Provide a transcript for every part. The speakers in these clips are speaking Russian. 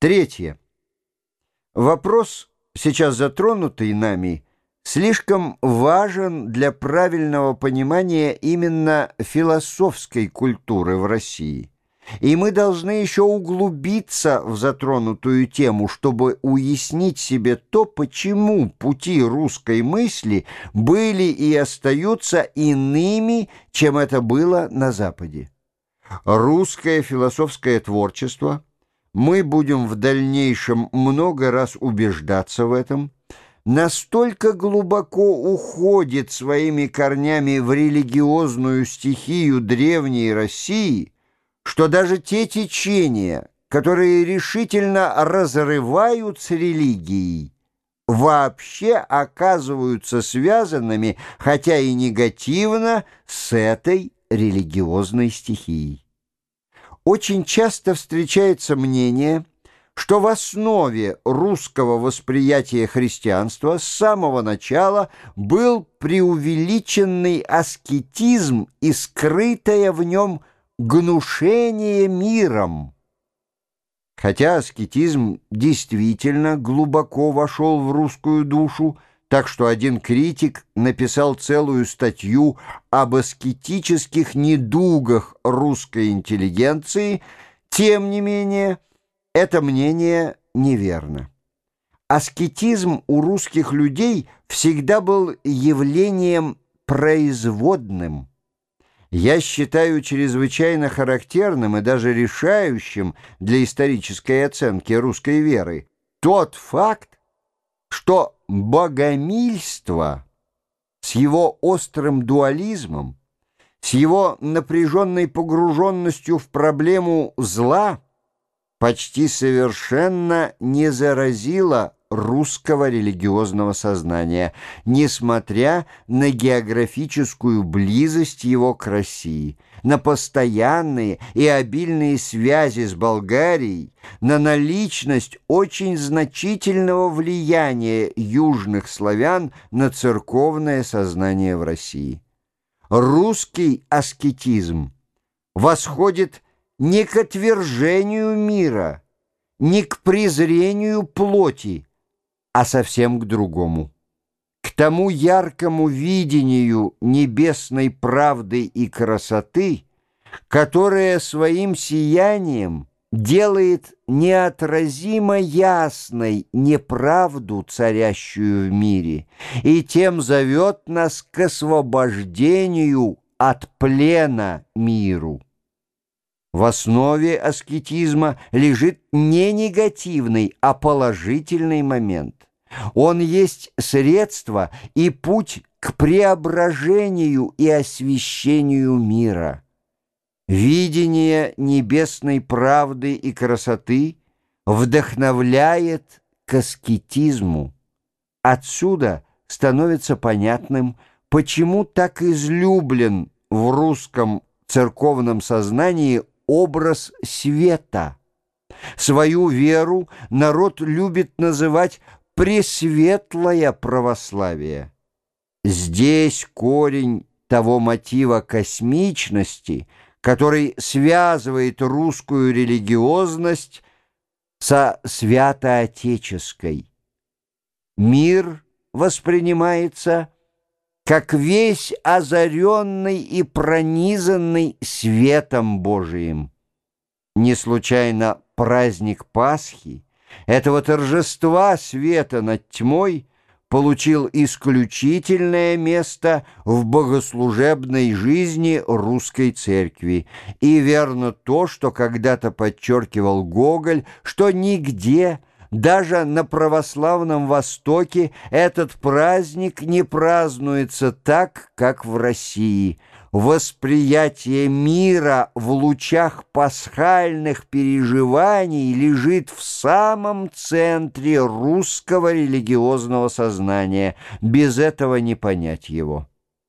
Третье. Вопрос, сейчас затронутый нами, слишком важен для правильного понимания именно философской культуры в России. И мы должны еще углубиться в затронутую тему, чтобы уяснить себе то, почему пути русской мысли были и остаются иными, чем это было на Западе. Русское философское творчество, мы будем в дальнейшем много раз убеждаться в этом, настолько глубоко уходит своими корнями в религиозную стихию древней России, что даже те течения, которые решительно разрывают с религией, вообще оказываются связанными, хотя и негативно, с этой религиозной стихией. Очень часто встречается мнение, что в основе русского восприятия христианства с самого начала был преувеличенный аскетизм и скрытое в нем гнушение миром. Хотя аскетизм действительно глубоко вошел в русскую душу, так что один критик написал целую статью об аскетических недугах русской интеллигенции, тем не менее, это мнение неверно. Аскетизм у русских людей всегда был явлением производным. Я считаю чрезвычайно характерным и даже решающим для исторической оценки русской веры тот факт, что богомильство с его острым дуализмом, с его напряженной погруженностью в проблему зла почти совершенно не заразило русского религиозного сознания, несмотря на географическую близость его к России, на постоянные и обильные связи с Болгарией, на наличность очень значительного влияния южных славян на церковное сознание в России. Русский аскетизм восходит не к отвержению мира, не к презрению плоти, а совсем к другому, к тому яркому видению небесной правды и красоты, которое своим сиянием делает неотразимо ясной неправду, царящую в мире, и тем зовет нас к освобождению от плена миру. В основе аскетизма лежит не негативный, а положительный момент. Он есть средство и путь к преображению и освящению мира. Видение небесной правды и красоты вдохновляет к аскетизму. Отсюда становится понятным, почему так излюблен в русском церковном сознании образ света. Свою веру народ любит называть «пресветлое православие». Здесь корень того мотива космичности, который связывает русскую религиозность со святоотеческой. Мир воспринимается как весь озаренный и пронизанный светом Божиим. Не случайно праздник Пасхи, этого торжества света над тьмой, получил исключительное место в богослужебной жизни русской церкви. И верно то, что когда-то подчеркивал Гоголь, что нигде, даже на православном Востоке, этот праздник не празднуется так, как в России. Восприятие мира в лучах пасхальных переживаний лежит в самом центре русского религиозного сознания. Без этого не понять его.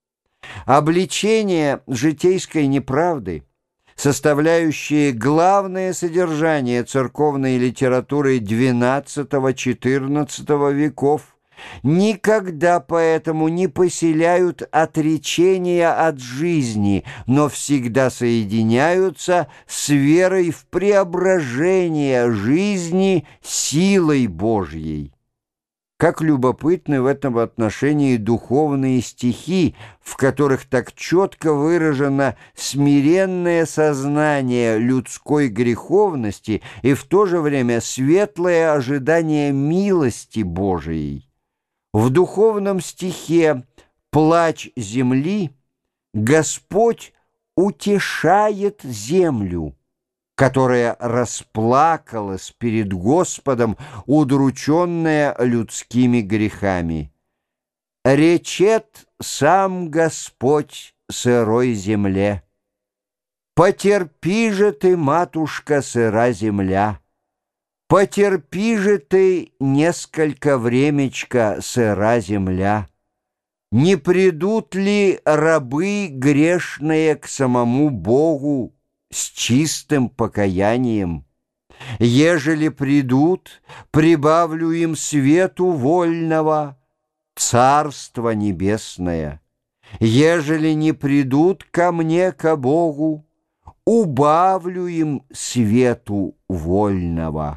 Обличение житейской неправды, составляющие главное содержание церковной литературы XII-XIV веков, никогда поэтому не поселяют отречения от жизни, но всегда соединяются с верой в преображение жизни силой Божьей. Как любопытны в этом отношении духовные стихи, в которых так четко выражено смиренное сознание людской греховности и в то же время светлое ожидание милости Божией. В духовном стихе «Плач земли» Господь утешает землю, которая расплакалась перед Господом, удрученная людскими грехами. «Речет сам Господь сырой земле: потерпи же ты, матушка, сыра земля, потерпи же ты несколько времечка, сыра земля. Не придут ли рабы грешные к самому Богу с чистым покаянием? Ежели придут, прибавлю им свету вольного, Царство Небесное. Ежели не придут ко мне, ко Богу, убавлю им свету вольного».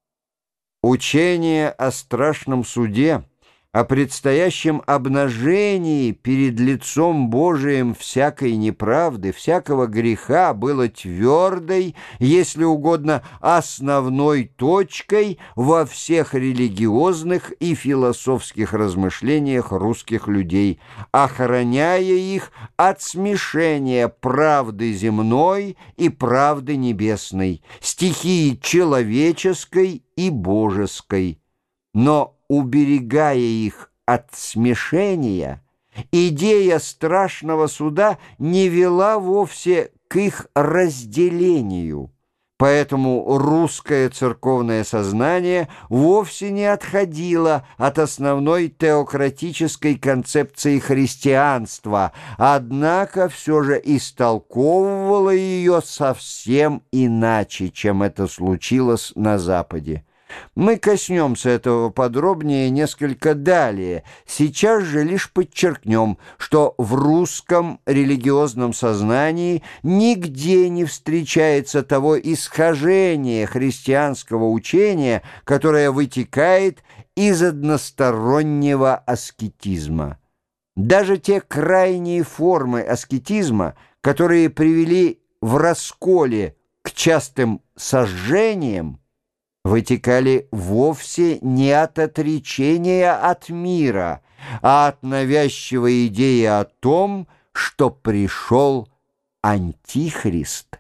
Учение о страшном суде, о предстоящем обнажении перед лицом Божиим всякой неправды, всякого греха было твердой, если угодно, основной точкой во всех религиозных и философских размышлениях русских людей, охраняя их от смешения правды земной и правды небесной, стихии человеческой и божеской. Но уберегая их от смешения, идея страшного суда не вела вовсе к их разделению. Поэтому русское церковное сознание вовсе не отходило от основной теократической концепции христианства, однако все же истолковывало ее совсем иначе, чем это случилось на Западе. Мы коснемся этого подробнее несколько далее. Сейчас же лишь подчеркнем, что в русском религиозном сознании нигде не встречается того исхожения христианского учения, которое вытекает из одностороннего аскетизма. Даже те крайние формы аскетизма, которые привели в расколе к частым сожжениям, вытекали вовсе не от отречения от мира, а от навязчивой идеи о том, что пришел Антихрист.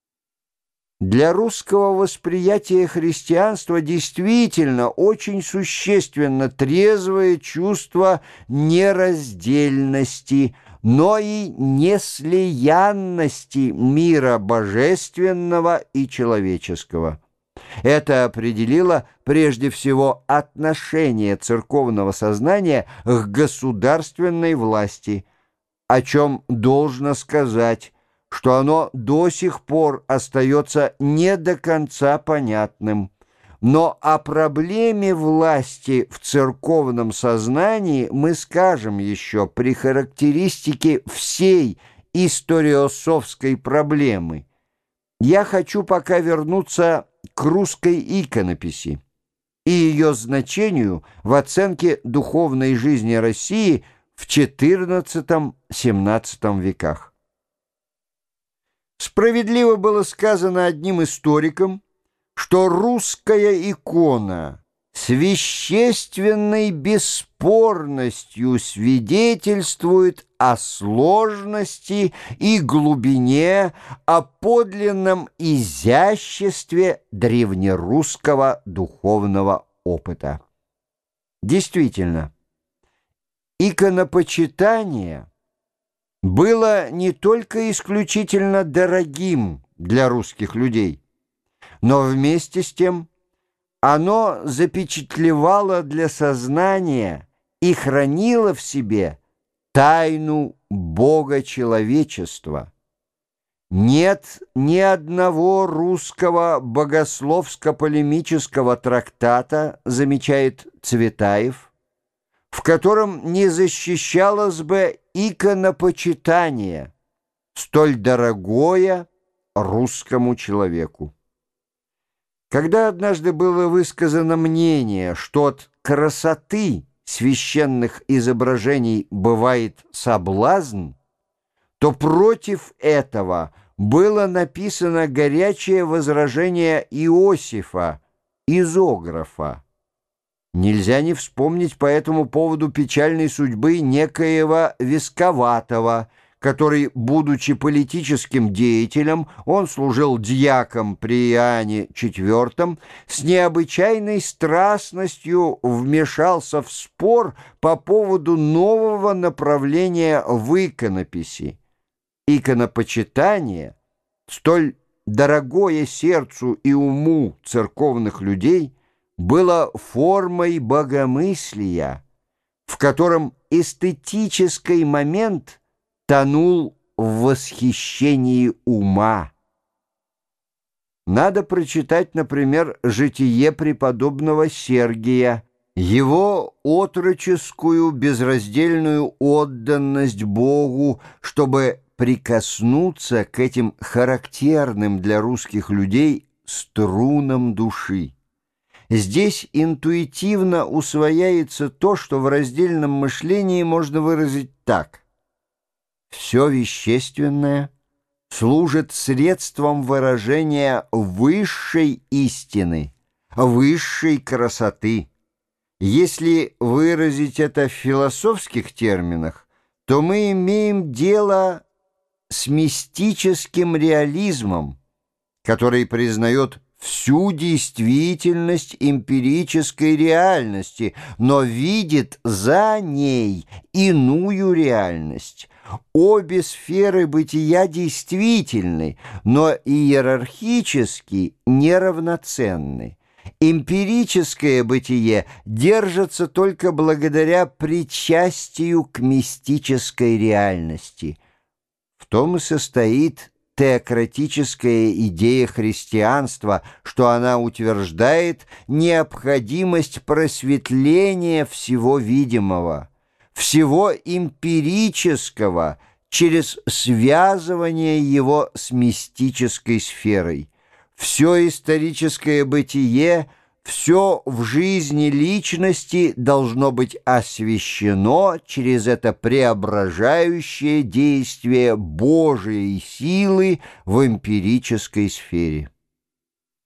Для русского восприятия христианства действительно очень существенно трезвое чувство нераздельности, но и неслиянности мира божественного и человеческого. Это определило прежде всего отношение церковного сознания к государственной власти, о чем должно сказать, что оно до сих пор остается не до конца понятным. Но о проблеме власти в церковном сознании мы скажем еще при характеристике всей историософской проблемы. Я хочу пока вернуться к русской иконописи и ее значению в оценке духовной жизни России в XIV-XVII веках. Справедливо было сказано одним историком, что русская икона с вещественной бесспорностью свидетельствует о сложности и глубине, о подлинном изяществе древнерусского духовного опыта. Действительно, иконопочитание было не только исключительно дорогим для русских людей, но вместе с тем оно запечатлевало для сознания и хранило в себе тайну Бога человечества. Нет ни одного русского богословско-полемического трактата, замечает Цветаев, котором не защищалось бы иконопочитание, столь дорогое русскому человеку. Когда однажды было высказано мнение, что от красоты священных изображений бывает соблазн, то против этого было написано горячее возражение Иосифа, изографа. Нельзя не вспомнить по этому поводу печальной судьбы некоего Висковатого, который, будучи политическим деятелем, он служил дьяком при Иоанне IV, с необычайной страстностью вмешался в спор по поводу нового направления в иконописи. Иконопочитание, столь дорогое сердцу и уму церковных людей, было формой богомыслия, в котором эстетический момент тонул в восхищении ума. Надо прочитать, например, житие преподобного Сергия, его отроческую безраздельную отданность Богу, чтобы прикоснуться к этим характерным для русских людей струнам души. Здесь интуитивно усвояется то, что в раздельном мышлении можно выразить так: все вещественное служит средством выражения высшей истины, высшей красоты. Если выразить это в философских терминах, то мы имеем дело с мистическим реализмом, который признает всю действительность эмпирической реальности, но видит за ней иную реальность. Обе сферы бытия действительны, но иерархически неравноценны. Эмпирическое бытие держится только благодаря причастию к мистической реальности. В том и состоит теократическая идея христианства, что она утверждает необходимость просветления всего видимого, всего эмпирического, через связывание его с мистической сферой. Все историческое бытие, все в жизни личности должно быть освящено через это преображающее действие Божией силы в эмпирической сфере.